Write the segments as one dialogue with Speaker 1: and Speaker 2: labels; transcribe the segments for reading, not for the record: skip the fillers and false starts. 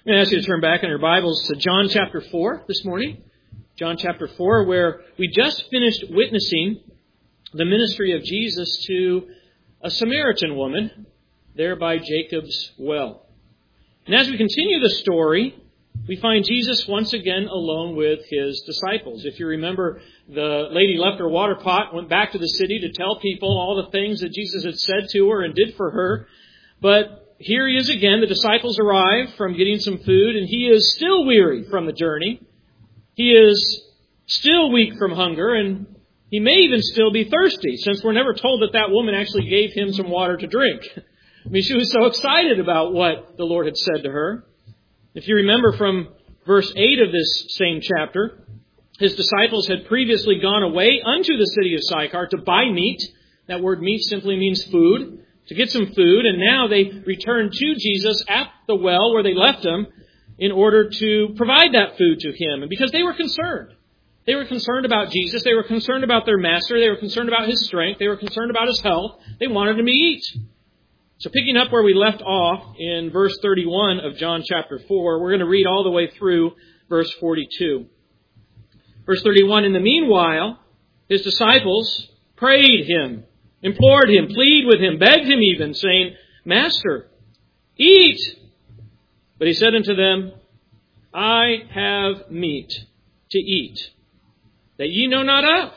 Speaker 1: I'm going to ask you to turn back in your Bibles to John chapter 4 this morning. John chapter 4, where we just finished witnessing the ministry of Jesus to a Samaritan woman there by Jacob's well. And as we continue the story, we find Jesus once again alone with his disciples. If you remember, the lady left her water pot, went back to the city to tell people all the things that Jesus had said to her and did for her. But here he is again. The disciples arrive from getting some food, and he is still weary from the journey. He is still weak from hunger, and he may even still be thirsty, since we're never told that that woman actually gave him some water to drink. I mean, she was so excited about what the Lord had said to her. If you remember from verse 8 of this same chapter, his disciples had previously gone away unto the city of Sychar to buy meat. That word meat simply means food. To get some food, and now they return to Jesus at the well where they left him in order to provide that food to him. And because they were concerned. They were concerned about Jesus. They were concerned about their master. They were concerned about his strength. They were concerned about his health. They wanted him to eat. So picking up where we left off in verse 31 of John chapter 4, we're going to read all the way through verse 42. Verse 31, in the meanwhile, his disciples prayed him, implored him, pleaded with him, begged him even, saying, Master, eat. But he said unto them, I have meat to eat, that ye know not of.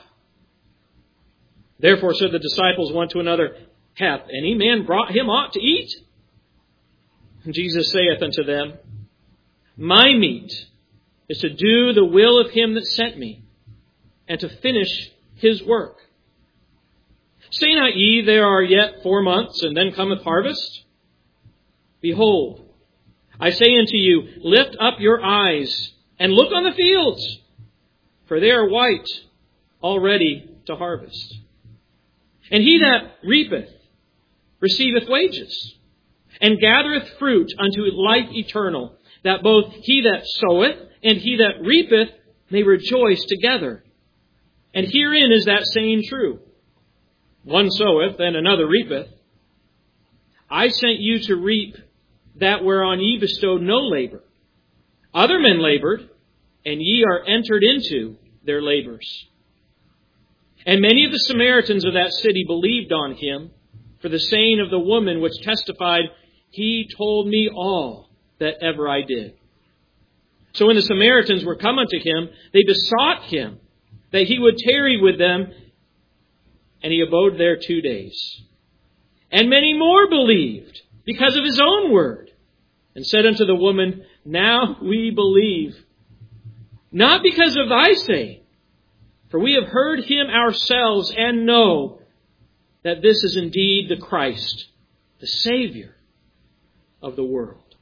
Speaker 1: Therefore said the disciples one to another, Hath any man brought him aught to eat? And Jesus saith unto them, My meat is to do the will of him that sent me, and to finish his work. Say not ye, there are yet 4 months, and then cometh harvest? Behold, I say unto you, lift up your eyes, and look on the fields, for they are white, already to harvest. And he that reapeth receiveth wages, and gathereth fruit unto life eternal, that both he that soweth and he that reapeth may rejoice together. And herein is that saying true. One soweth, and another reapeth. I sent you to reap that whereon ye bestowed no labor. Other men labored, and ye are entered into their labors. And many of the Samaritans of that city believed on him, for the saying of the woman which testified, He told me all that ever I did. So when the Samaritans were come unto him, they besought him that he would tarry with them, and he abode there 2 days. And many more believed because of his own word, and said unto the woman, Now we believe, not because of thy saying, for we have heard him ourselves, and know that this is indeed the Christ, the Savior of the world.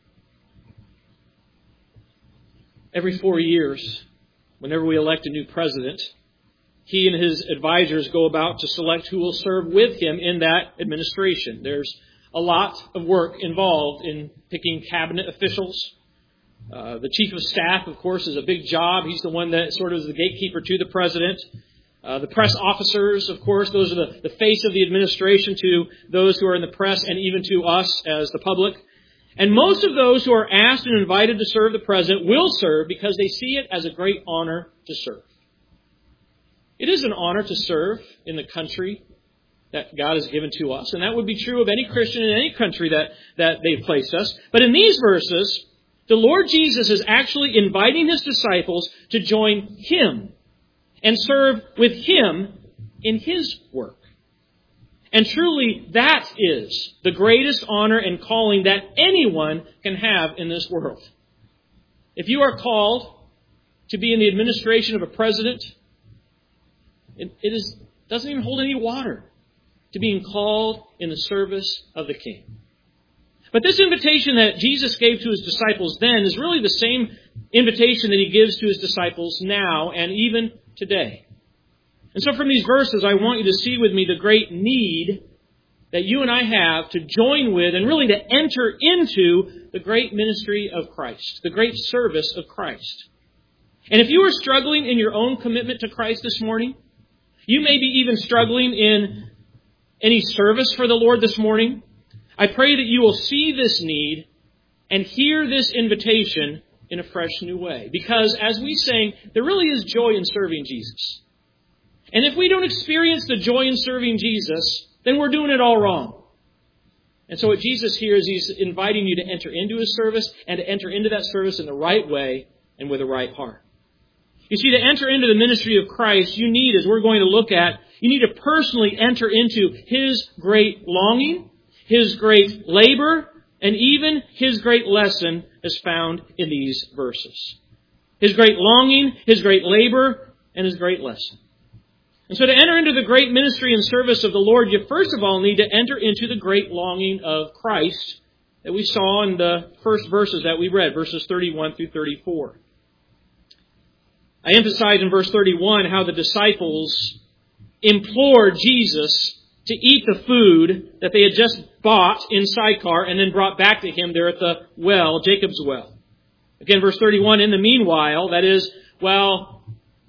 Speaker 1: Every 4 years, whenever we elect a new president, he and his advisors go about to select who will serve with him in that administration. There's a lot of work involved in picking cabinet officials. The chief of staff, of course, is a big job. He's the one that sort of is the gatekeeper to the president. The press officers, of course, those are the face of the administration to those who are in the press and even to us as the public. And most of those who are asked and invited to serve the president will serve because they see it as a great honor to serve. It is an honor to serve in the country that God has given to us. And that would be true of any Christian in any country that they've placed us. But in these verses, the Lord Jesus is actually inviting his disciples to join him and serve with him in his work. And truly, that is the greatest honor and calling that anyone can have in this world. If you are called to be in the administration of a president, it doesn't even hold any water to being called in the service of the King. But this invitation that Jesus gave to his disciples then is really the same invitation that he gives to his disciples now and even today. And so from these verses, I want you to see with me the great need that you and I have to join with and really to enter into the great ministry of Christ, the great service of Christ. And if you are struggling in your own commitment to Christ this morning, you may be even struggling in any service for the Lord this morning, I pray that you will see this need and hear this invitation in a fresh new way. Because, as we sang, there really is joy in serving Jesus. And if we don't experience the joy in serving Jesus, then we're doing it all wrong. And so what Jesus here is He's inviting you to enter into His service and to enter into that service in the right way and with a right heart. You see, to enter into the ministry of Christ, you need, as we're going to look at, you need to personally enter into His great longing, His great labor, and even His great lesson as found in these verses. His great longing, His great labor, and His great lesson. And so to enter into the great ministry and service of the Lord, you first of all need to enter into the great longing of Christ that we saw in the first verses that we read, verses 31 through 34. I emphasize in verse 31 how the disciples implored Jesus to eat the food that they had just bought in Sychar and then brought back to Him there at the well, Jacob's well. Again, verse 31, in the meanwhile, that is, while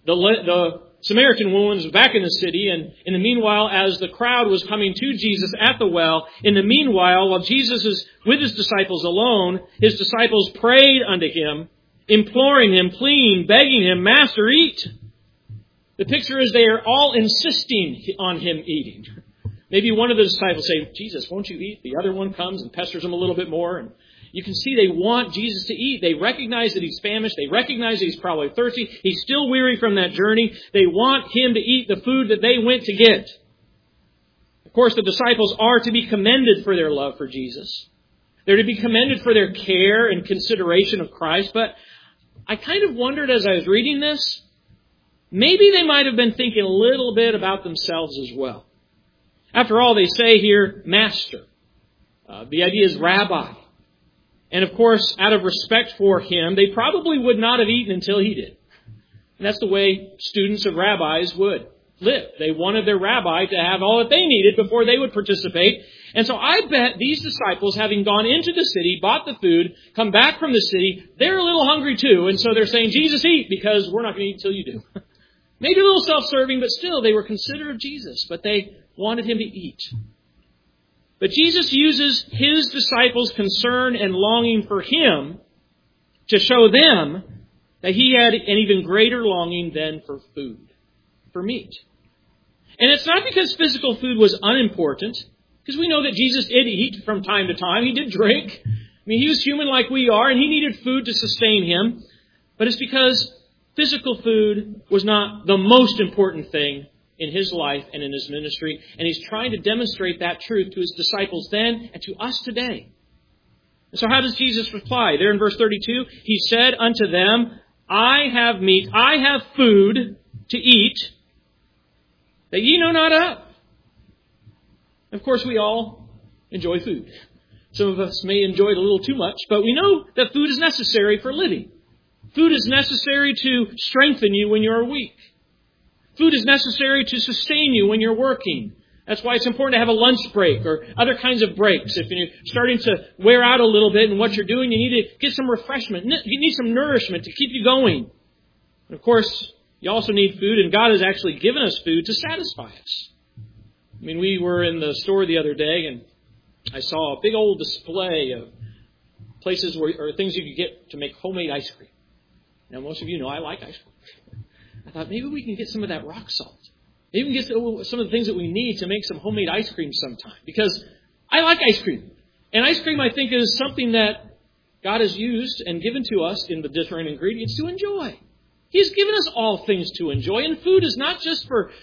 Speaker 1: the Samaritan woman was back in the city, and in the meanwhile, as the crowd was coming to Jesus at the well, in the meanwhile, while Jesus is with His disciples alone, His disciples prayed unto Him, imploring Him, pleading, begging Him, Master, eat. The picture is they are all insisting on Him eating. Maybe one of the disciples say, Jesus, won't you eat? The other one comes and pesters Him a little bit more. And you can see they want Jesus to eat. They recognize that He's famished. They recognize that He's probably thirsty. He's still weary from that journey. They want Him to eat the food that they went to get. Of course, the disciples are to be commended for their love for Jesus. They're to be commended for their care and consideration of Christ. But I kind of wondered as I was reading this, maybe they might have been thinking a little bit about themselves as well. After all, they say here, Master. The idea is Rabbi. And of course, out of respect for Him, they probably would not have eaten until He did. And that's the way students of rabbis would live. They wanted their rabbi to have all that they needed before they would participate. And so I bet these disciples, having gone into the city, bought the food, come back from the city, they're a little hungry too. And so they're saying, Jesus, eat, because we're not going to eat until you do. Maybe a little self-serving, but still they were considerate of Jesus. But they wanted Him to eat. But Jesus uses His disciples' concern and longing for Him to show them that He had an even greater longing than for food, for meat. And it's not because physical food was unimportant, because we know that Jesus did eat from time to time. He did drink. I mean, He was human like we are, and He needed food to sustain Him. But it's because physical food was not the most important thing in His life and in His ministry. And He's trying to demonstrate that truth to His disciples then and to us today. And so how does Jesus reply? There in verse 32, He said unto them, I have meat, I have food to eat that ye know not of. Of course, we all enjoy food. Some of us may enjoy it a little too much, but we know that food is necessary for living. Food is necessary to strengthen you when you're weak. Food is necessary to sustain you when you're working. That's why it's important to have a lunch break or other kinds of breaks. If you're starting to wear out a little bit in what you're doing, you need to get some refreshment. You need some nourishment to keep you going. And of course, you also need food, and God has actually given us food to satisfy us. I mean, we were in the store the other day, and I saw a big old display of places or things you could get to make homemade ice cream. Now, most of you know I like ice cream. I thought maybe we can get some of that rock salt. Maybe we can get some of the things that we need to make some homemade ice cream sometime. Because I like ice cream. And ice cream, I think, is something that God has used and given to us in the different ingredients to enjoy. He's given us all things to enjoy. And food is not just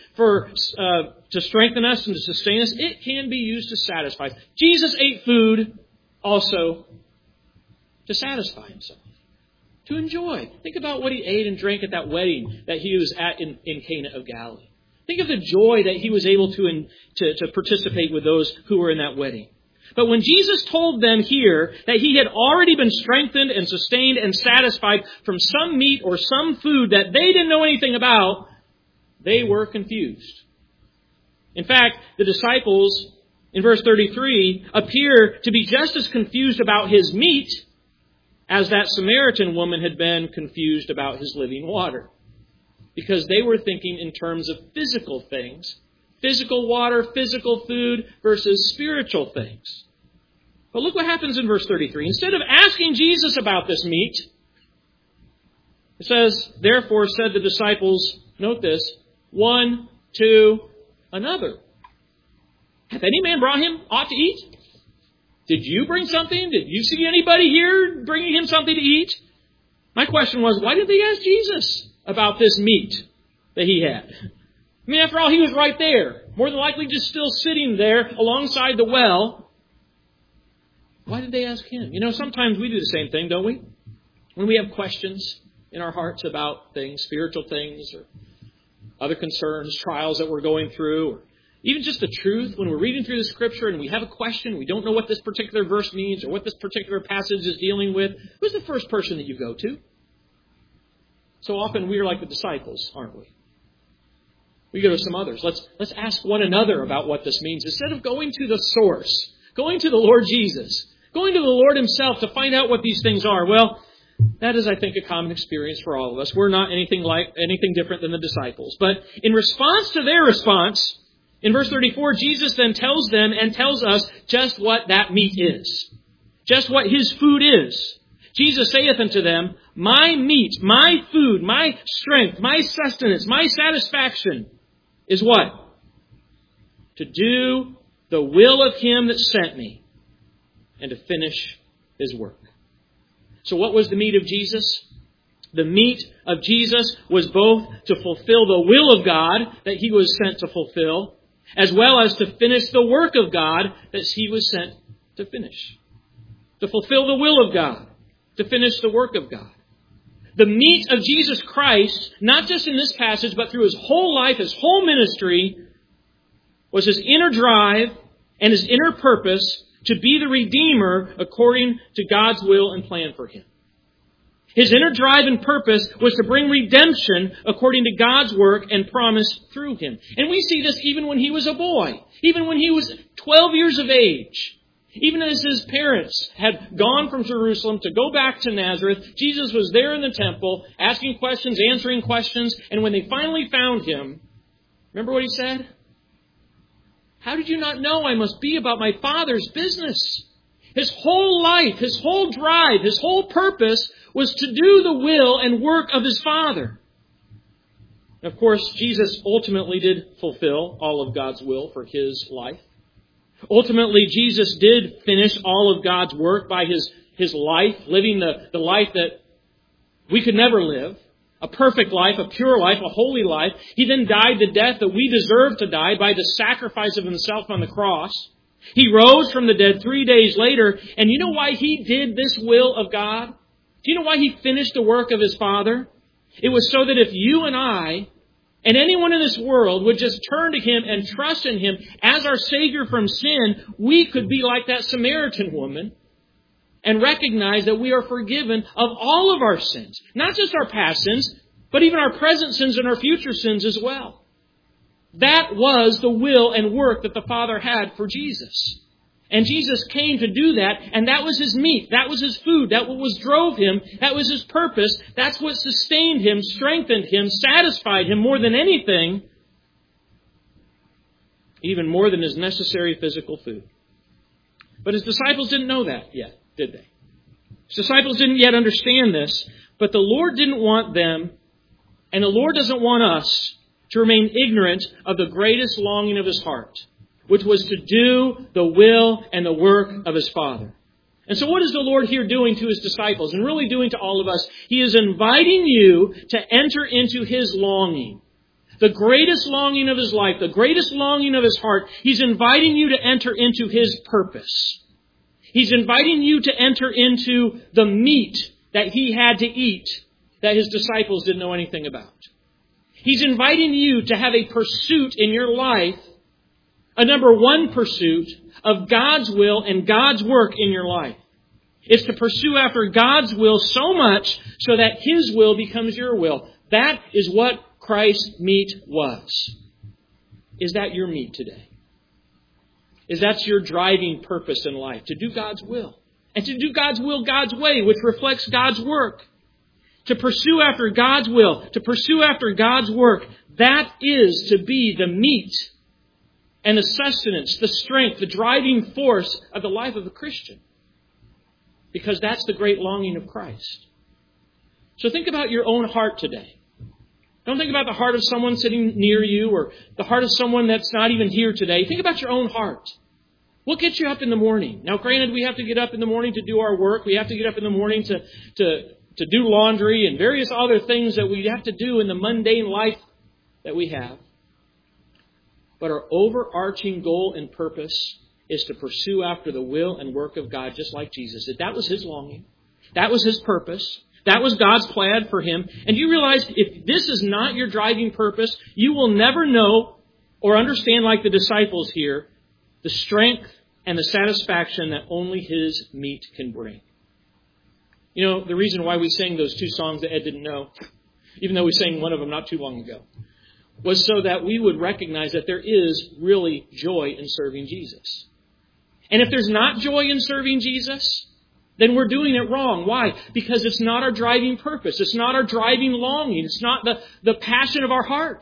Speaker 1: to strengthen us and to sustain us. It can be used to satisfy us. Jesus ate food also to satisfy Himself. To enjoy. Think about what He ate and drank at that wedding that He was at in Cana of Galilee. Think of the joy that He was able to participate with those who were in that wedding. But when Jesus told them here that He had already been strengthened and sustained and satisfied from some meat or some food that they didn't know anything about, they were confused. In fact, the disciples in verse 33 appear to be just as confused about His meat as that Samaritan woman had been confused about His living water. Because they were thinking in terms of physical things. Physical water, physical food versus spiritual things. But look what happens in verse 33. Instead of asking Jesus about this meat, it says, therefore said the disciples, note this, one to another, hath any man brought him aught to eat? Did you bring something? Did you see anybody here bringing him something to eat? My question was, why did they ask Jesus about this meat that he had? I mean, after all, he was right there. More than likely just still sitting there alongside the well. Why did they ask him? You know, sometimes we do the same thing, don't we? When we have questions in our hearts about things, spiritual things, or other concerns, trials that we're going through, or even just the truth, when we're reading through the Scripture and we have a question, we don't know what this particular verse means or what this particular passage is dealing with, who's the first person that you go to? So often we are like the disciples, aren't we? We go to some others. Let's ask one another about what this means. Instead of going to the source, going to the Lord Jesus, going to the Lord Himself to find out what these things are. Well, that is, I think, a common experience for all of us. We're not anything different than the disciples. But in response to their response, in verse 34, Jesus then tells them and tells us just what that meat is. Just what His food is. Jesus saith unto them, my meat, my food, my strength, my sustenance, my satisfaction is what? To do the will of Him that sent me and to finish His work. So what was the meat of Jesus? The meat of Jesus was both to fulfill the will of God that He was sent to fulfill, as well as to finish the work of God that He was sent to finish. To fulfill the will of God, to finish the work of God. The meat of Jesus Christ, not just in this passage, but through His whole life, His whole ministry, was His inner drive and His inner purpose to be the Redeemer according to God's will and plan for Him. His inner drive and purpose was to bring redemption according to God's work and promise through Him. And we see this even when He was a boy, even when He was 12 years of age. Even as His parents had gone from Jerusalem to go back to Nazareth, Jesus was there in the temple, asking questions, answering questions, and when they finally found Him, remember what He said? How did you not know I must be about my Father's business? His whole life, His whole drive, His whole purpose was to do the will and work of His Father. And of course, Jesus ultimately did fulfill all of God's will for His life. Ultimately, Jesus did finish all of God's work by His life, living the life that we could never live. A perfect life, a pure life, a holy life. He then died the death that we deserve to die by the sacrifice of Himself on the cross. He rose from the dead 3 days later. And you know why He did this will of God? Do you know why He finished the work of His Father? It was so that if you and I and anyone in this world would just turn to Him and trust in Him as our Savior from sin, we could be like that Samaritan woman and recognize that we are forgiven of all of our sins. Not just our past sins, but even our present sins and our future sins as well. That was the will and work that the Father had for Jesus. And Jesus came to do that, and that was His meat. That was His food. That was drove Him. That was His purpose. That's what sustained Him, strengthened Him, satisfied Him more than anything, even more than His necessary physical food. But His disciples didn't know that yet, did they? His disciples didn't yet understand this, but the Lord didn't want them, and the Lord doesn't want us to remain ignorant of the greatest longing of His heart, which was to do the will and the work of His Father. And so what is the Lord here doing to His disciples and really doing to all of us? He is inviting you to enter into His longing. The greatest longing of His life, the greatest longing of His heart. He's inviting you to enter into His purpose. He's inviting you to enter into the meat that He had to eat that His disciples didn't know anything about. He's inviting you to have a pursuit in your life, a number one pursuit of God's will and God's work in your life. It's to pursue after God's will so much so that His will becomes your will. That is what Christ's meat was. Is that your meat today? Is that your driving purpose in life? To do God's will. And to do God's will God's way, which reflects God's work. To pursue after God's will, to pursue after God's work, that is to be the meat and the sustenance, the strength, the driving force of the life of a Christian. because that's the great longing of Christ. So think about your own heart today. Don't think about the heart of someone sitting near you or the heart of someone that's not even here today. Think about your own heart. What gets you up in the morning? Now, granted, we have to get up in the morning to do our work. We have to get up in the morning to do laundry and various other things that we have to do in the mundane life that we have. But our overarching goal and purpose is to pursue after the will and work of God, just like Jesus did. That was His longing. That was His purpose. That was God's plan for Him. And you realize if this is not your driving purpose, you will never know or understand, like the disciples here, the strength and the satisfaction that only His meat can bring. You know, the reason why we sang those two songs that Ed didn't know, even though we sang one of them not too long ago, was so that we would recognize that there is really joy in serving Jesus. And if there's not joy in serving Jesus, then we're doing it wrong. Why? Because it's not our driving purpose. It's not our driving longing. It's not the passion of our heart.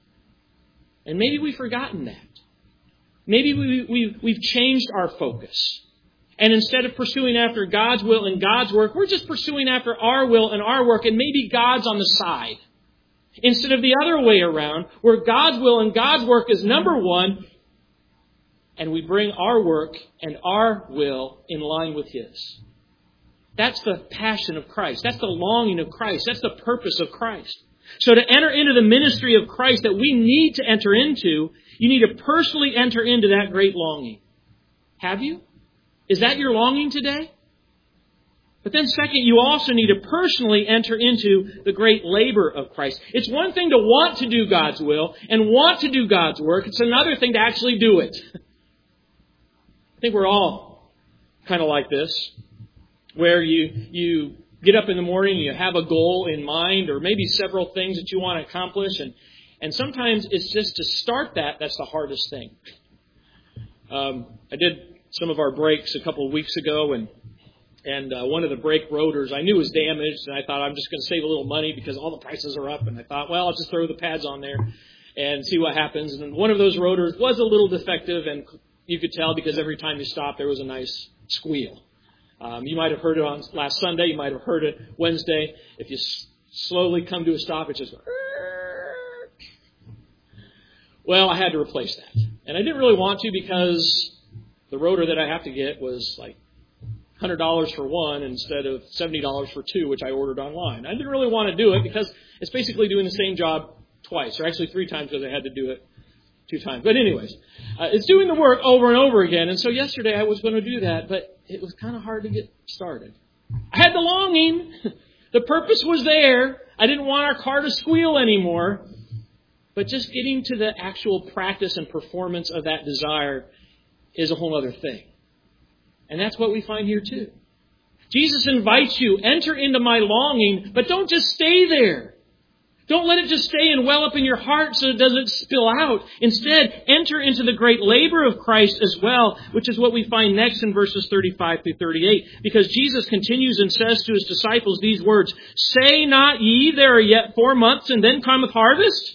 Speaker 1: And maybe we've forgotten that. Maybe we've changed our focus. And instead of pursuing after God's will and God's work, we're just pursuing after our will and our work, and maybe God's on the side. Instead of the other way around, where God's will and God's work is number one, and we bring our work and our will in line with His. That's the passion of Christ. That's the longing of Christ. That's the purpose of Christ. So to enter into the ministry of Christ that we need to enter into, you need to personally enter into that great longing. Have you? Is that your longing today? But then second, you also need to personally enter into the great labor of Christ. It's one thing to want to do God's will and want to do God's work. It's another thing to actually do it. I think we're all kind of like this, where you get up in the morning and you have a goal in mind or maybe several things that you want to accomplish. And sometimes it's just to start that's the hardest thing. I did some of our brakes a couple of weeks ago, and one of the brake rotors I knew was damaged, and I thought I'm just going to save a little money because all the prices are up. And I thought, well, I'll just throw the pads on there and see what happens. And one of those rotors was a little defective, and you could tell because every time you stopped, there was a nice squeal. You might have heard it on last Sunday. You might have heard it Wednesday. If you slowly come to a stop, it just goes. Well, I had to replace that. And I didn't really want to because the rotor that I have to get was like $100 for one instead of $70 for two, which I ordered online. I didn't really want to do it because it's basically doing the same job twice, or actually 3 times because I had to do it 2 times. But anyways, it's doing the work over and over again. And so yesterday I was going to do that, but it was kind of hard to get started. I had the longing. The purpose was there. I didn't want our car to squeal anymore. But just getting to the actual practice and performance of that desire is a whole other thing. And that's what we find here too. Jesus invites you, enter into my longing, but don't just stay there. Don't let it just stay and well up in your heart so it doesn't spill out. Instead, enter into the great labor of Christ as well, which is what we find next in verses 35 through 38. Because Jesus continues and says to His disciples these words, "Say not ye, there are yet 4 months, and then cometh harvest?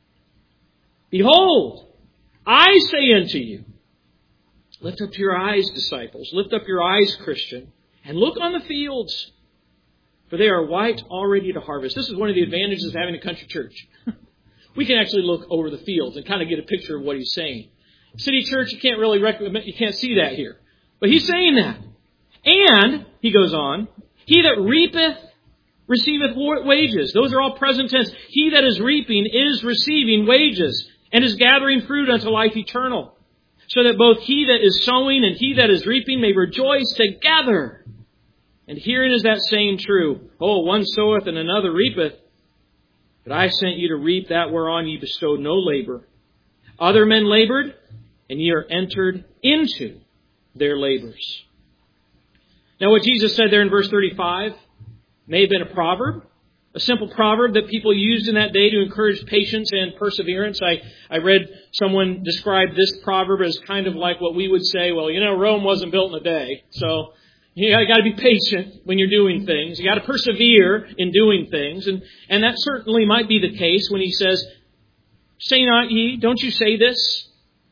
Speaker 1: Behold, I say unto you," lift up your eyes, disciples, lift up your eyes, Christian, and look on the fields, for they are white already to harvest. This is one of the advantages of having a country church. We can actually look over the fields and kind of get a picture of what He's saying. City church, you can't really you can't see that here. But He's saying that. And, He goes on, "He that reapeth receiveth wages." Those are all present tense. He that is reaping is receiving wages and is gathering fruit unto life eternal, so that both he that is sowing and he that is reaping may rejoice together. And herein is that saying true, one soweth and another reapeth. But I sent you to reap that whereon ye bestowed no labor. Other men labored, and ye are entered into their labors. Now what Jesus said there in verse 35 may have been a proverb, a simple proverb that people used in that day to encourage patience and perseverance. I read someone describe this proverb as kind of like what we would say, Rome wasn't built in a day, so you got to be patient when you're doing things. You got to persevere in doing things. And that certainly might be the case when He says, "Say not ye," don't you say this?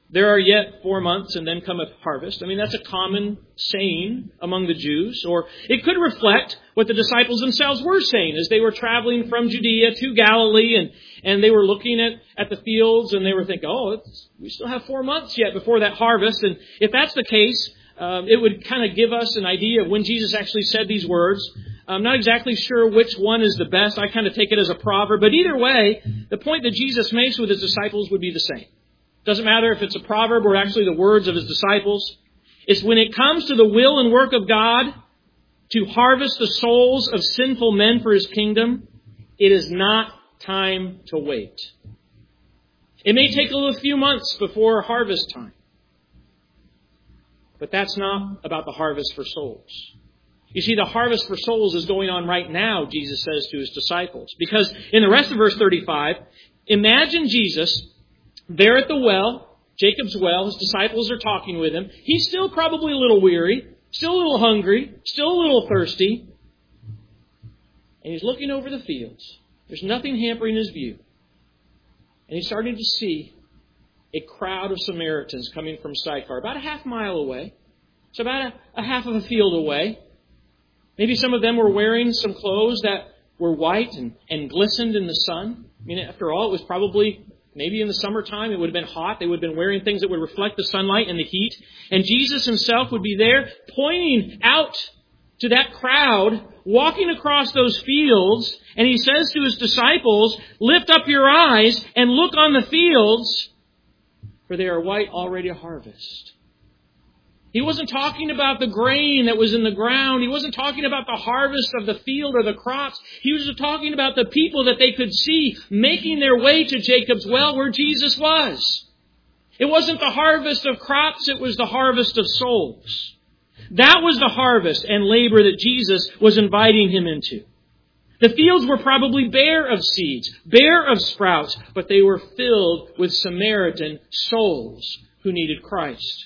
Speaker 1: There are yet 4 months and then cometh harvest. I mean, that's a common saying among the Jews. Or it could reflect what the disciples themselves were saying as they were traveling from Judea to Galilee and they were looking at the fields and they were thinking, we still have 4 months yet before that harvest. And if that's the case, it would kind of give us an idea of when Jesus actually said these words. I'm not exactly sure which one is the best. I kind of take it as a proverb. But either way, the point that Jesus makes with His disciples would be the same. Doesn't matter if it's a proverb or actually the words of His disciples. It's when it comes to the will and work of God to harvest the souls of sinful men for His kingdom, it is not time to wait. It may take a few months before harvest time. But that's not about the harvest for souls. You see, the harvest for souls is going on right now, Jesus says to His disciples. Because in the rest of verse 35, imagine Jesus there at the well, Jacob's well. His disciples are talking with Him. He's still probably a little weary, still a little hungry, still a little thirsty. And He's looking over the fields. There's nothing hampering His view. And He's starting to see a crowd of Samaritans coming from Sychar, about a half mile away. So about a half of a field away. Maybe some of them were wearing some clothes that were white and glistened in the sun. I mean, after all, it was probably maybe in the summertime. It would have been hot. They would have been wearing things that would reflect the sunlight and the heat. And Jesus Himself would be there pointing out to that crowd, walking across those fields. And He says to His disciples, lift up your eyes and look on the fields, for they are white already to harvest. He wasn't talking about the grain that was in the ground. He wasn't talking about the harvest of the field or the crops. He was talking about the people that they could see making their way to Jacob's well where Jesus was. It wasn't the harvest of crops, it was the harvest of souls. That was the harvest and labor that Jesus was inviting him into. The fields were probably bare of seeds, bare of sprouts, but they were filled with Samaritan souls who needed Christ.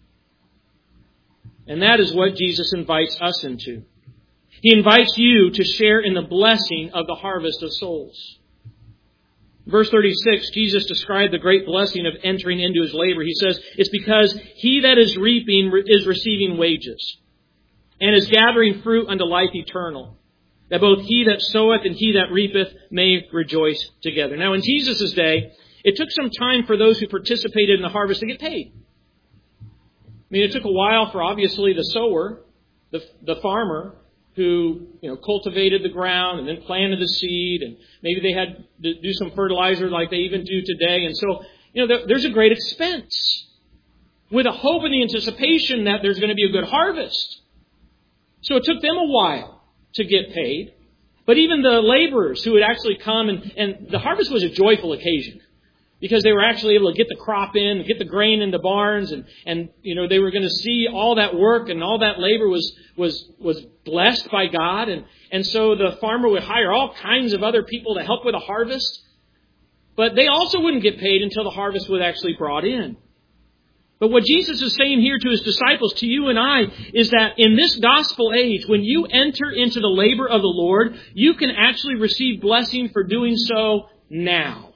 Speaker 1: And that is what Jesus invites us into. He invites you to share in the blessing of the harvest of souls. Verse 36, Jesus described the great blessing of entering into His labor. He says, it's because he that is reaping is receiving wages and is gathering fruit unto life eternal, that both he that soweth and he that reapeth may rejoice together. Now, in Jesus' day, it took some time for those who participated in the harvest to get paid. I mean, it took a while for, obviously, the sower, the farmer, who cultivated the ground and then planted the seed, and maybe they had to do some fertilizer like they even do today. And so, there's a great expense with a hope and the anticipation that there's going to be a good harvest. So it took them a while to get paid. But even the laborers who would actually come, and the harvest was a joyful occasion, because they were actually able to get the crop in, get the grain into barns, and they were going to see all that work and all that labor was blessed by God. And so the farmer would hire all kinds of other people to help with the harvest. But they also wouldn't get paid until the harvest was actually brought in. But what Jesus is saying here to His disciples, to you and I, is that in this gospel age, when you enter into the labor of the Lord, you can actually receive blessing for doing so now.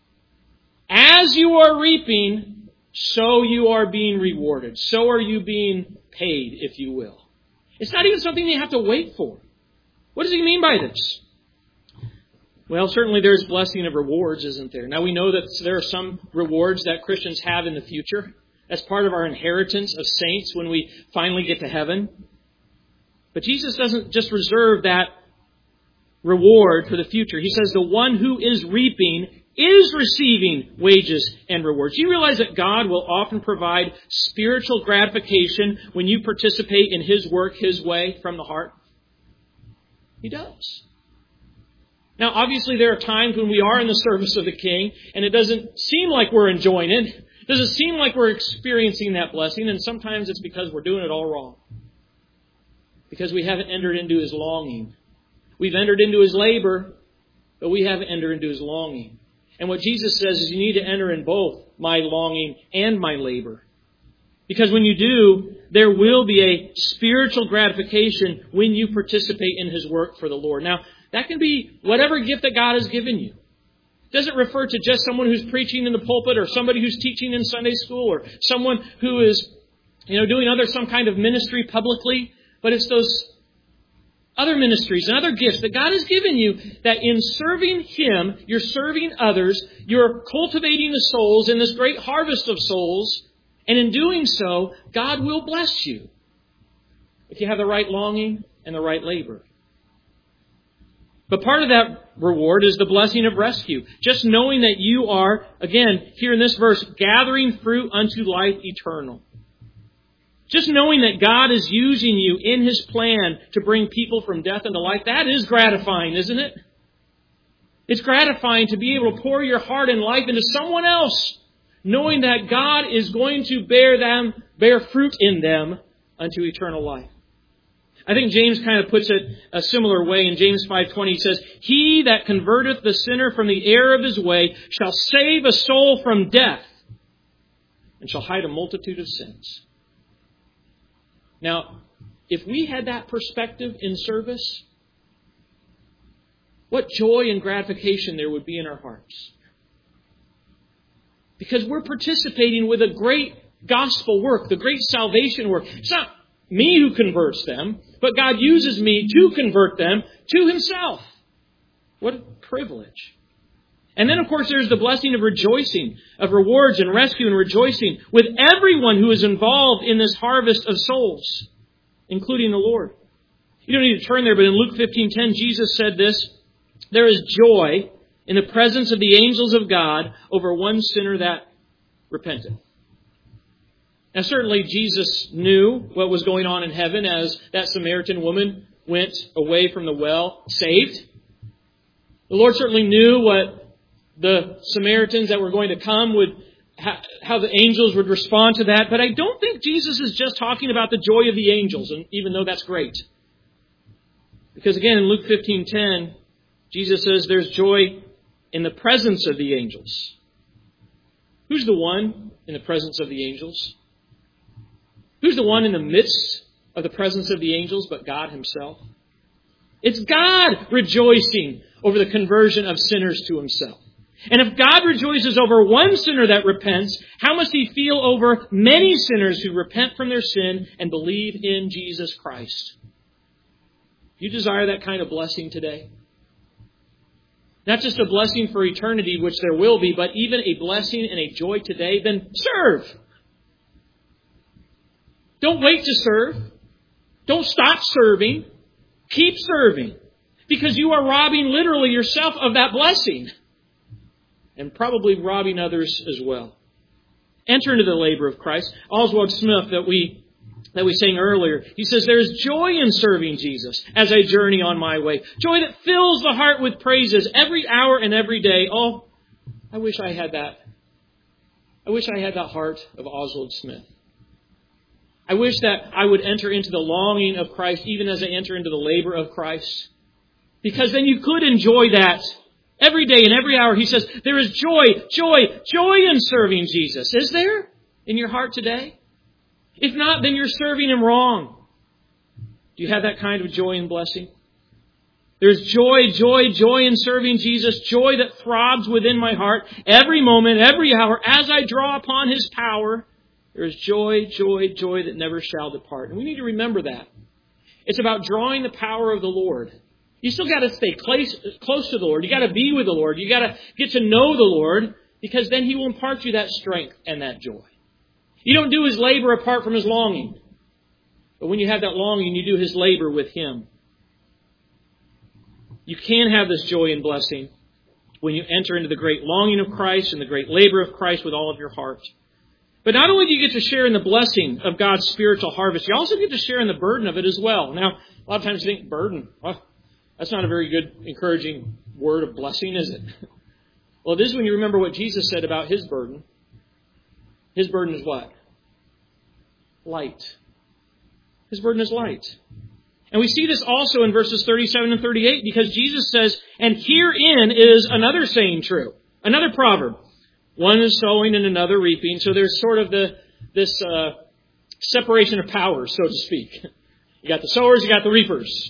Speaker 1: As you are reaping, so you are being rewarded. So are you being paid, if you will. It's not even something you have to wait for. What does He mean by this? Well, certainly there's blessing of rewards, isn't there? Now we know that there are some rewards that Christians have in the future. That's part of our inheritance of saints when we finally get to heaven. But Jesus doesn't just reserve that reward for the future. He says the one who is reaping is receiving wages and rewards. You realize that God will often provide spiritual gratification when you participate in His work, His way, from the heart? He does. Now, obviously, there are times when we are in the service of the King, and it doesn't seem like we're enjoying it. It doesn't seem like we're experiencing that blessing, and sometimes it's because we're doing it all wrong. Because we haven't entered into His longing. We've entered into His labor, but we haven't entered into His longing. And what Jesus says is you need to enter in both my longing and my labor. Because when you do, there will be a spiritual gratification when you participate in His work for the Lord. Now, that can be whatever gift that God has given you. doesn't refer to just someone who's preaching in the pulpit or somebody who's teaching in Sunday school or someone who is, doing some kind of ministry publicly. But it's those other ministries and other gifts that God has given you that in serving Him, you're serving others, you're cultivating the souls in this great harvest of souls, and in doing so, God will bless you if you have the right longing and the right labor. But part of that reward is the blessing of rescue. Just knowing that you are, again, here in this verse, gathering fruit unto life eternal. Just knowing that God is using you in His plan to bring people from death into life, that is gratifying, isn't it? It's gratifying to be able to pour your heart and life into someone else, knowing that God is going to bear fruit in them unto eternal life. I think James kind of puts it a similar way. In James 5:20, he says, "He that converteth the sinner from the error of his way shall save a soul from death and shall hide a multitude of sins." Now, if we had that perspective in service, what joy and gratification there would be in our hearts. Because we're participating with a great gospel work, the great salvation work. It's not me who converts them, but God uses me to convert them to Himself. What a privilege. And then, of course, there's the blessing of rejoicing, of rewards and rescue and rejoicing with everyone who is involved in this harvest of souls, including the Lord. You don't need to turn there, but in Luke 15:10, Jesus said this, "There is joy in the presence of the angels of God over one sinner that repenteth." Now, certainly Jesus knew what was going on in heaven as that Samaritan woman went away from the well saved. The Lord certainly knew what the Samaritans that were going to come how the angels would respond to that. But I don't think Jesus is just talking about the joy of the angels, and even though that's great. Because again, in Luke 15:10, Jesus says there's joy in the presence of the angels. Who's the one in the presence of the angels? Who's the one in the midst of the presence of the angels but God Himself? It's God rejoicing over the conversion of sinners to Himself. And if God rejoices over one sinner that repents, how must He feel over many sinners who repent from their sin and believe in Jesus Christ? You desire that kind of blessing today? Not just a blessing for eternity, which there will be, but even a blessing and a joy today, then serve. Don't wait to serve. Don't stop serving. Keep serving. Because you are robbing literally yourself of that blessing. And probably robbing others as well. Enter into the labor of Christ. Oswald Smith that we sang earlier, he says, "There's joy in serving Jesus as I journey on my way. Joy that fills the heart with praises every hour and every day." Oh, I wish I had that. I wish I had that heart of Oswald Smith. I wish that I would enter into the longing of Christ even as I enter into the labor of Christ. Because then you could enjoy that every day and every hour. He says, there is joy in serving Jesus. Is there in your heart today? If not, then you're serving Him wrong. Do you have that kind of joy and blessing? There's joy in serving Jesus. Joy that throbs within my heart every moment, every hour as I draw upon His power. There is joy that never shall depart. And we need to remember that. It's about drawing the power of the Lord. You still got to stay close to the Lord. You got to be with the Lord. You got to get to know the Lord, because then He will impart you that strength and that joy. You don't do His labor apart from His longing. But when you have that longing, you do His labor with Him. You can have this joy and blessing when you enter into the great longing of Christ and the great labor of Christ with all of your heart. But not only do you get to share in the blessing of God's spiritual harvest, you also get to share in the burden of it as well. Now, a lot of times you think, burden, that's not a very good, encouraging word of blessing, is it? Well, it is when you remember what Jesus said about His burden. His burden is what? Light. His burden is light. And we see this also in verses 37 and 38, because Jesus says, "And herein is another saying true." Another proverb. One is sowing and another reaping. So there's sort of this separation of powers, so to speak. You got the sowers, you got the reapers.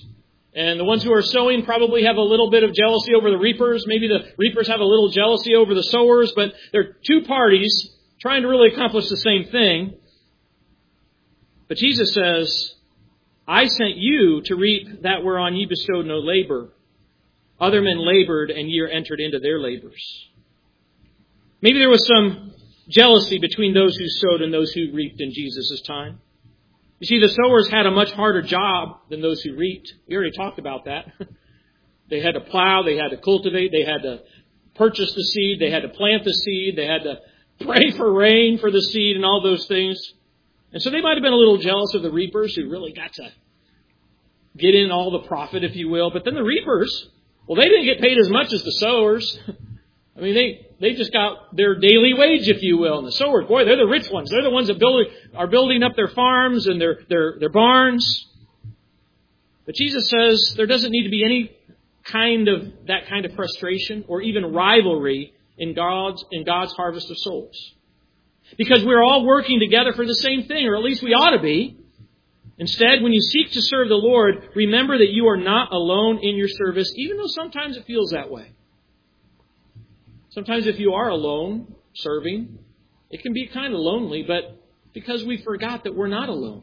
Speaker 1: And the ones who are sowing probably have a little bit of jealousy over the reapers. Maybe the reapers have a little jealousy over the sowers, but they're two parties trying to really accomplish the same thing. But Jesus says, I sent you to reap that whereon ye bestowed no labor. Other men labored, and ye are entered into their labors. Maybe there was some jealousy between those who sowed and those who reaped in Jesus' time. You see, the sowers had a much harder job than those who reaped. We already talked about that. They had to plow, they had to cultivate, they had to purchase the seed, they had to plant the seed, they had to pray for rain for the seed and all those things. And so they might have been a little jealous of the reapers who really got to get in all the profit, if you will. But then the reapers, well, they didn't get paid as much as the sowers. I mean, they just got their daily wage, if you will. And the sowers, boy, they're the rich ones. They're the ones that are building up their farms and their barns. But Jesus says there doesn't need to be any that kind of frustration or even rivalry in God's harvest of souls. Because we're all working together for the same thing, or at least we ought to be. Instead, when you seek to serve the Lord, remember that you are not alone in your service, even though sometimes it feels that way. Sometimes if you are alone serving, it can be kind of lonely, but because we forgot that we're not alone.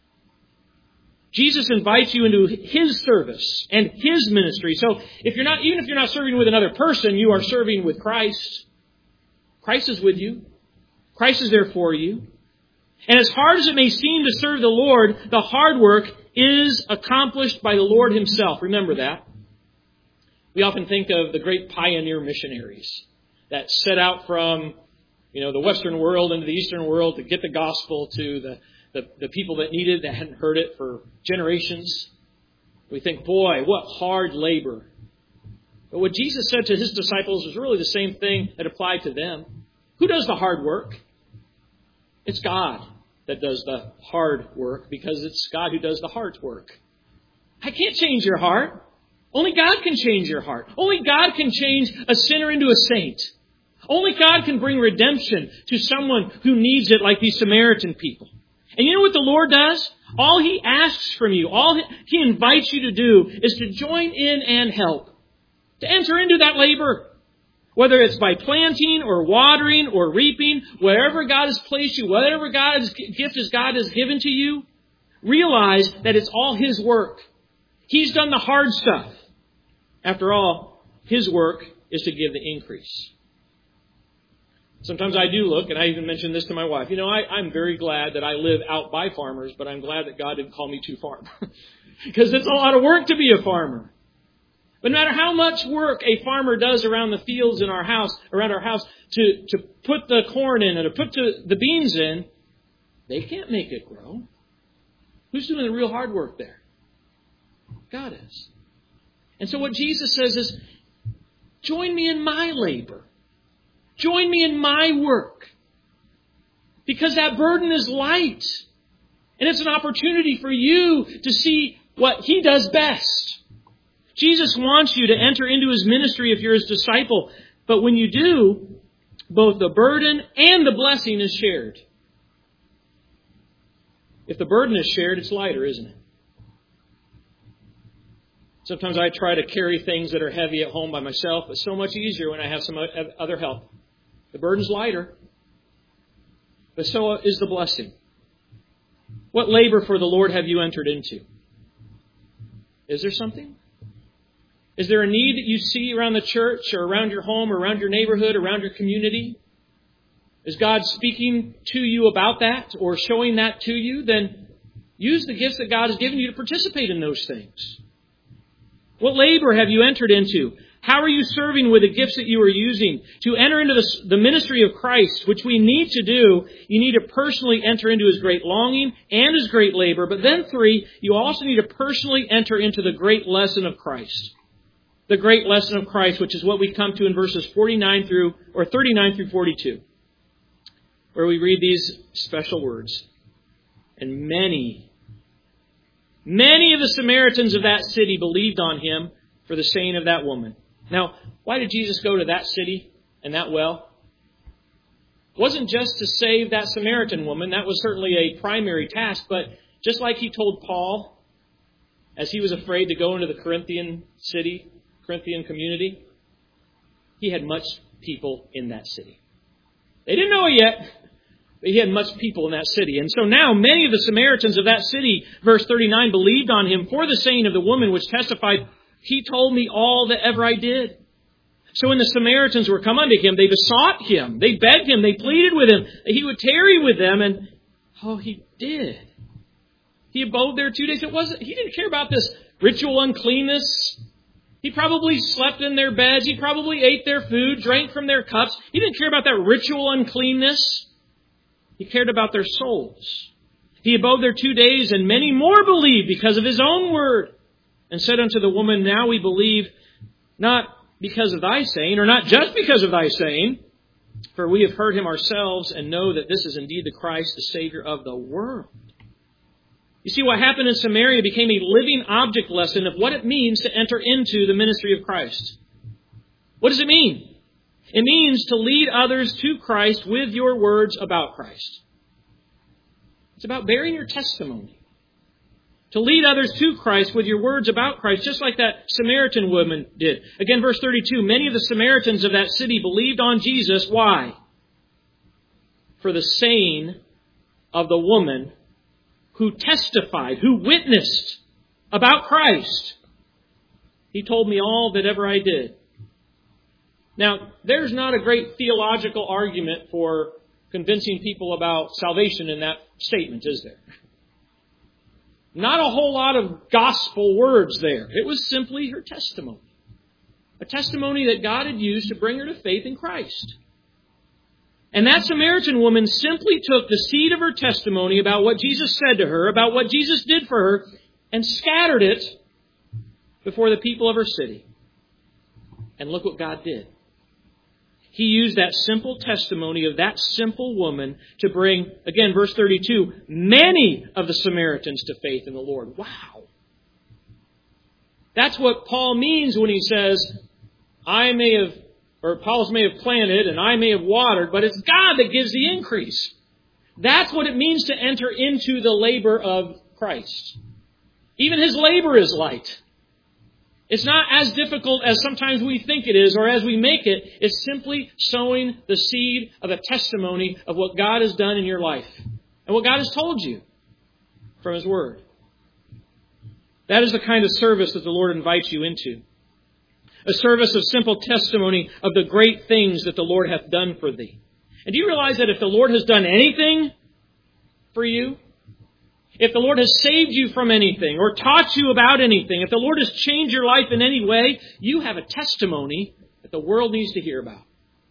Speaker 1: Jesus invites you into His service and His ministry. So even if you're not serving with another person, you are serving with Christ. Christ is with you. Christ is there for you. And as hard as it may seem to serve the Lord, the hard work is accomplished by the Lord Himself. Remember that. We often think of the great pioneer missionaries that set out from, the Western world into the Eastern world to get the gospel to the people that needed it, that hadn't heard it for generations. We think, boy, what hard labor. But what Jesus said to His disciples was really the same thing that applied to them. Who does the hard work? It's God that does the hard work, because it's God who does the heart work. I can't change your heart. Only God can change your heart. Only God can change a sinner into a saint. Only God can bring redemption to someone who needs it, like these Samaritan people. And you know what the Lord does? All He asks from you, all He invites you to do is to join in and help. To enter into that labor. Whether it's by planting or watering or reaping, wherever God has placed you, whatever gift God has given to you, realize that it's all His work. He's done the hard stuff. After all, His work is to give the increase. Sometimes I do look, and I even mentioned this to my wife. I'm very glad that I live out by farmers, but I'm glad that God didn't call me to farm. Because it's a lot of work to be a farmer. But no matter how much work a farmer does around the fields around our house, to put the corn in and to put the beans in, they can't make it grow. Who's doing the real hard work there? God is. And so what Jesus says is, join me in my labor. Join me in my work. Because that burden is light. And it's an opportunity for you to see what He does best. Jesus wants you to enter into His ministry if you're His disciple. But when you do, both the burden and the blessing is shared. If the burden is shared, it's lighter, isn't it? Sometimes I try to carry things that are heavy at home by myself. It's so much easier when I have some other help. The burden's lighter. But so is the blessing. What labor for the Lord have you entered into? Is there something? Is there a need that you see around the church or around your home or around your neighborhood, around your community? Is God speaking to you about that or showing that to you? Then use the gifts that God has given you to participate in those things. What labor have you entered into? How are you serving with the gifts that you are using? To enter into the ministry of Christ, which we need to do, you need to personally enter into His great longing and His great labor. But then 3, you also need to personally enter into the great lesson of Christ. The great lesson of Christ, which is what we come to in verses 39 through 42, where we read these special words. And many of the Samaritans of that city believed on Him for the saying of that woman. Now, why did Jesus go to that city and that well? It wasn't just to save that Samaritan woman. That was certainly a primary task. But just like He told Paul as he was afraid to go into the Corinthian community, he had much people in that city. They didn't know it yet, but he had much people in that city. And so now many of the Samaritans of that city, verse 39, believed on him for the saying of the woman which testified, he told me all that ever I did. So when the Samaritans were come unto him, they besought him, they begged him, they pleaded with him that he would tarry with them, and he did. He abode there 2 days. He didn't care about this ritual uncleanness. He probably slept in their beds. He probably ate their food, drank from their cups. He didn't care about that ritual uncleanness. He cared about their souls. He abode there 2 days, and many more believed because of his own word, and said unto the woman, now we believe, not because of thy saying, or not just because of thy saying, for we have heard him ourselves, and know that this is indeed the Christ, the Savior of the world. You see, what happened in Samaria became a living object lesson of what it means to enter into the ministry of Christ. What does it mean? It means to lead others to Christ with your words about Christ. It's about bearing your testimony. To lead others to Christ with your words about Christ, just like that Samaritan woman did. Again, verse 32, many of the Samaritans of that city believed on Jesus. Why? For the saying of the woman who testified, who witnessed about Christ. He told me all that ever I did. Now, there's not a great theological argument for convincing people about salvation in that statement, is there? Not a whole lot of gospel words there. It was simply her testimony. A testimony that God had used to bring her to faith in Christ. And that Samaritan woman simply took the seed of her testimony about what Jesus said to her, about what Jesus did for her, and scattered it before the people of her city. And look what God did. He used that simple testimony of that simple woman to bring, again, verse 32, many of the Samaritans to faith in the Lord. Wow. That's what Paul means when he says, Apollos may have planted and I may have watered, but it's God that gives the increase. That's what it means to enter into the labor of Christ. Even his labor is light. It's not as difficult as sometimes we think it is or as we make it. It's simply sowing the seed of a testimony of what God has done in your life and what God has told you from His Word. That is the kind of service that the Lord invites you into. A service of simple testimony of the great things that the Lord hath done for thee. And do you realize that if the Lord has done anything for you, if the Lord has saved you from anything or taught you about anything, if the Lord has changed your life in any way, you have a testimony that the world needs to hear about.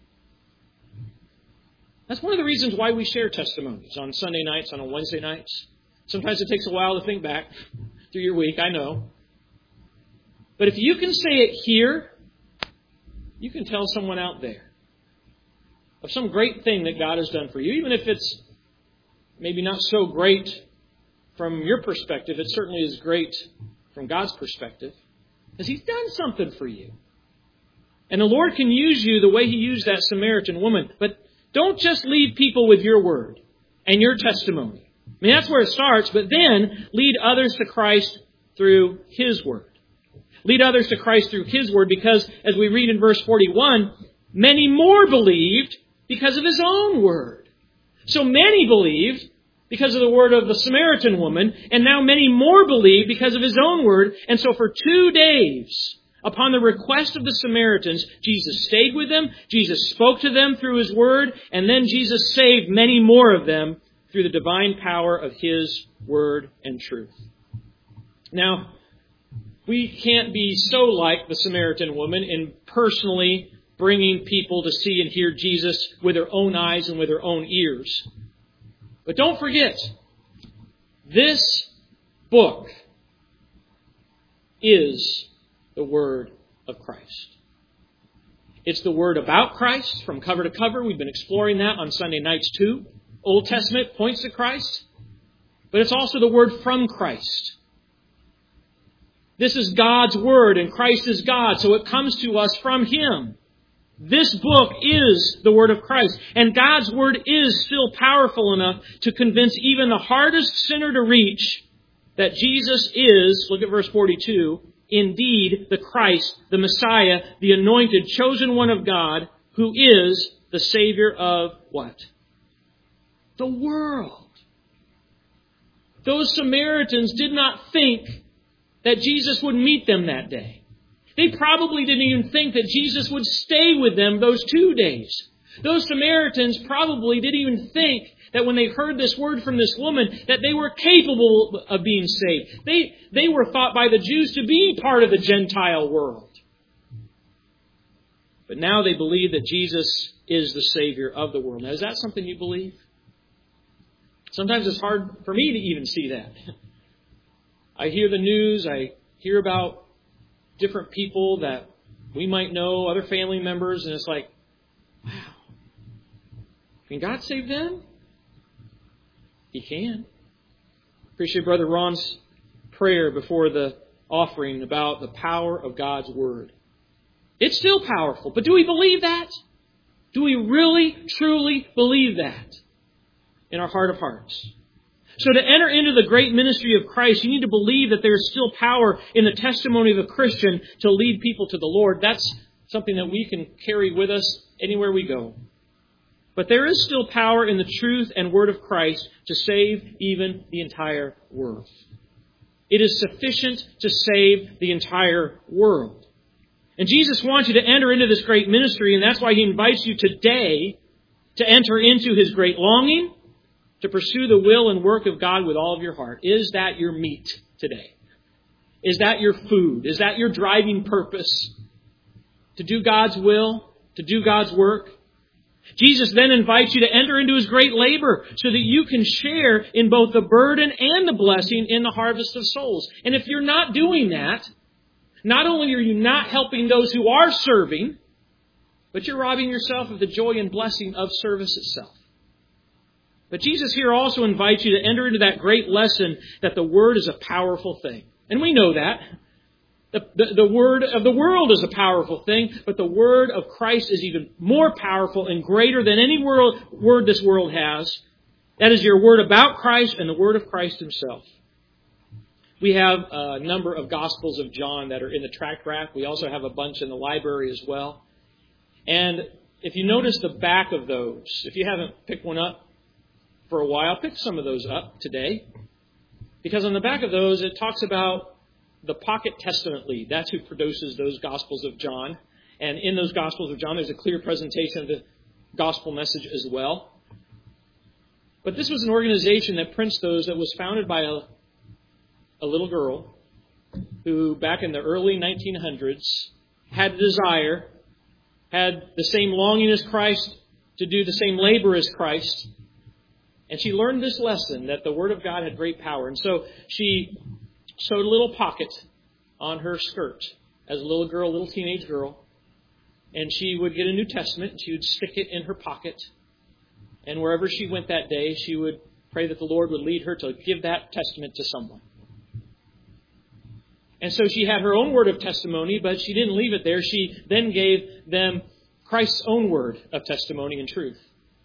Speaker 1: That's one of the reasons why we share testimonies on Sunday nights, on Wednesday nights. Sometimes it takes a while to think back through your week, I know. But if you can say it here, you can tell someone out there of some great thing that God has done for you, even if it's maybe not so great from your perspective. It certainly is great from God's perspective, because He's done something for you. And the Lord can use you the way He used that Samaritan woman. But don't just lead people with your word and your testimony. I mean, that's where it starts, but then lead others to Christ through His word. Lead others to Christ through His word, because as we read in verse 41, many more believed because of His own word. So many believed because of the word of the Samaritan woman, and now many more believe because of His own word. And so for 2 days, upon the request of the Samaritans, Jesus stayed with them, Jesus spoke to them through His word, and then Jesus saved many more of them through the divine power of His word and truth. Now, we can't be so like the Samaritan woman in personally bringing people to see and hear Jesus with their own eyes and with their own ears. But don't forget, this book is the Word of Christ. It's the Word about Christ from cover to cover. We've been exploring that on Sunday nights too. Old Testament points to Christ, but it's also the Word from Christ. This is God's Word, and Christ is God, so it comes to us from Him. This book is the Word of Christ, and God's Word is still powerful enough to convince even the hardest sinner to reach that Jesus is, look at verse 42, indeed the Christ, the Messiah, the anointed, chosen one of God, who is the Savior of what? The world. Those Samaritans did not think that Jesus would meet them that day. They probably didn't even think that Jesus would stay with them those 2 days. Those Samaritans probably didn't even think that when they heard this word from this woman, that they were capable of being saved. They were thought by the Jews to be part of the Gentile world. But now they believe that Jesus is the Savior of the world. Now, is that something you believe? Sometimes it's hard for me to even see that. I hear the news, I hear about different people that we might know, other family members, and it's like, wow, can God save them? He can. Appreciate Brother Ron's prayer before the offering about the power of God's Word. It's still powerful, but do we believe that? Do we really, truly believe that in our heart of hearts? So to enter into the great ministry of Christ, you need to believe that there is still power in the testimony of a Christian to lead people to the Lord. That's something that we can carry with us anywhere we go. But there is still power in the truth and word of Christ to save even the entire world. It is sufficient to save the entire world. And Jesus wants you to enter into this great ministry, and that's why He invites you today to enter into His great longing, to pursue the will and work of God with all of your heart. Is that your meat today? Is that your food? Is that your driving purpose? To do God's will? To do God's work? Jesus then invites you to enter into His great labor so that you can share in both the burden and the blessing in the harvest of souls. And if you're not doing that, not only are you not helping those who are serving, but you're robbing yourself of the joy and blessing of service itself. But Jesus here also invites you to enter into that great lesson that the Word is a powerful thing. And we know that. The Word of the world is a powerful thing, but the Word of Christ is even more powerful and greater than any word this world has. That is your Word about Christ and the Word of Christ Himself. We have a number of Gospels of John that are in the tract rack. We also have a bunch in the library as well. And if you notice the back of those, if you haven't picked one up for a while, pick some of those up today. Because on the back of those, it talks about the Pocket Testament Lead. That's who produces those Gospels of John. And in those Gospels of John, there's a clear presentation of the gospel message as well. But this was an organization that prints those that was founded by a little girl who, back in the early 1900s, had a desire, had the same longing as Christ to do the same labor as Christ. And she learned this lesson, that the Word of God had great power. And so she sewed a little pocket on her skirt as a little girl, a little teenage girl. And she would get a New Testament and she would stick it in her pocket. And wherever she went that day, she would pray that the Lord would lead her to give that testament to someone. And so she had her own word of testimony, but she didn't leave it there. She then gave them Christ's own word of testimony and truth.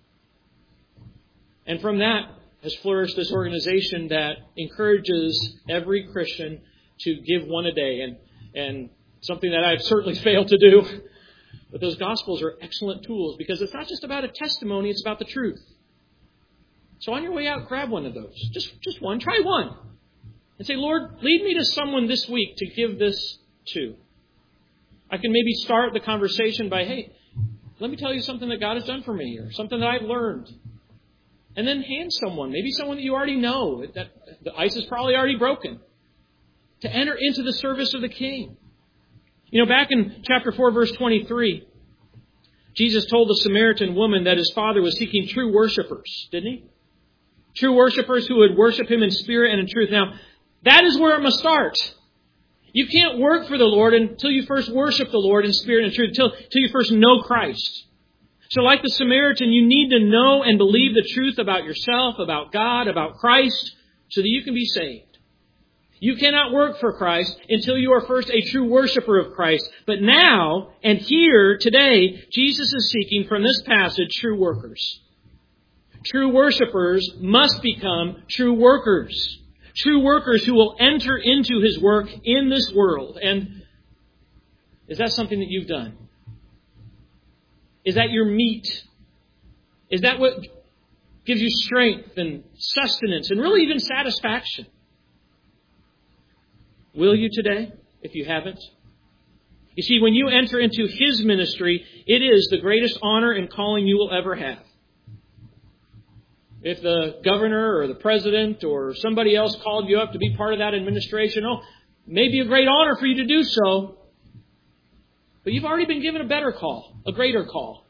Speaker 1: And from that has flourished this organization that encourages every Christian to give one a day. And something that I've certainly failed to do. But those Gospels are excellent tools because it's not just about a testimony, it's about the truth. So on your way out, grab one of those. Just one. Try one. And say, Lord, lead me to someone this week to give this to. I can maybe start the conversation by, hey, let me tell you something that God has done for me or something that I've learned. And then hand someone, maybe someone that you already know, that the ice is probably already broken, to enter into the service of the King. You know, back in chapter 4, verse 23, Jesus told the Samaritan woman that His Father was seeking true worshipers, didn't He? True worshipers who would worship Him in spirit and in truth. Now, that is where it must start. You can't work for the Lord until you first worship the Lord in spirit and truth, until you first know Christ. So like the Samaritan, you need to know and believe the truth about yourself, about God, about Christ, so that you can be saved. You cannot work for Christ until you are first a true worshiper of Christ. But now, and here, today, Jesus is seeking from this passage true workers. True worshipers must become true workers. True workers who will enter into His work in this world. And is that something that you've done? Is that your meat? Is that what gives you strength and sustenance and really even satisfaction? Will you today, if you haven't? You see, when you enter into His ministry, it is the greatest honor and calling you will ever have. If the governor or the president or somebody else called you up to be part of that administration, maybe a great honor for you to do so. But you've already been given a better call, a greater call.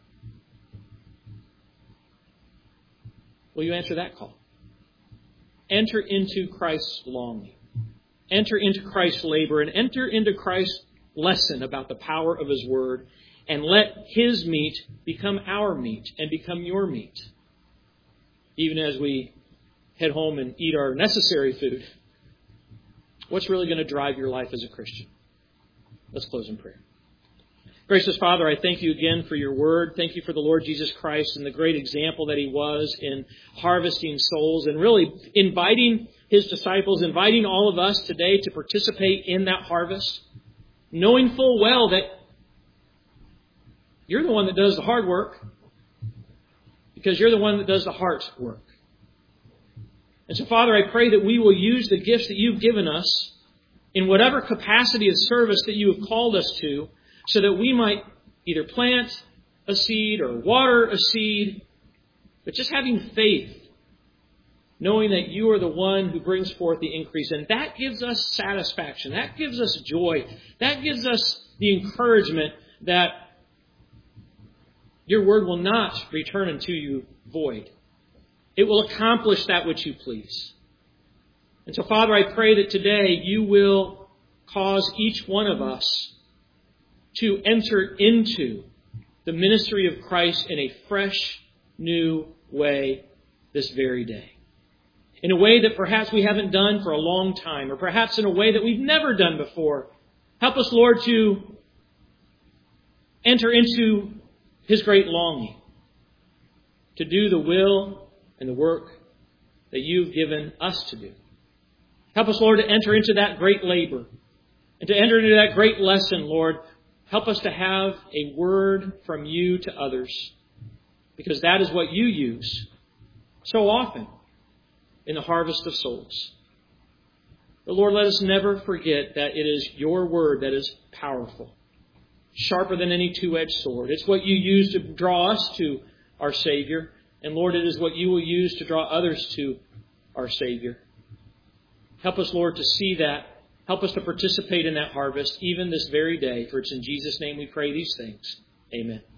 Speaker 1: Will you answer that call? Enter into Christ's longing. Enter into Christ's labor and enter into Christ's lesson about the power of His Word, and let His meat become our meat and become your meat. Even as we head home and eat our necessary food, what's really going to drive your life as a Christian? Let's close in prayer. Gracious Father, I thank you again for your word. Thank you for the Lord Jesus Christ and the great example that He was in harvesting souls and really inviting His disciples, inviting all of us today to participate in that harvest, knowing full well that you're the one that does the hard work because you're the one that does the heart work. And so, Father, I pray that we will use the gifts that you've given us in whatever capacity of service that you have called us to, so that we might either plant a seed or water a seed, but just having faith, knowing that you are the one who brings forth the increase. And that gives us satisfaction. That gives us joy. That gives us the encouragement that your word will not return unto you void. It will accomplish that which you please. And so, Father, I pray that today you will cause each one of us to enter into the ministry of Christ in a fresh, new way this very day. In a way that perhaps we haven't done for a long time, or perhaps in a way that we've never done before. Help us, Lord, to enter into His great longing, to do the will and the work that you've given us to do. Help us, Lord, to enter into that great labor and to enter into that great lesson, Lord. Help us to have a word from you to others, because that is what you use so often in the harvest of souls. But Lord, let us never forget that it is your word that is powerful, sharper than any two-edged sword. It's what you use to draw us to our Savior. And Lord, it is what you will use to draw others to our Savior. Help us, Lord, to see that. Help us to participate in that harvest even this very day. For it's in Jesus' name we pray these things. Amen.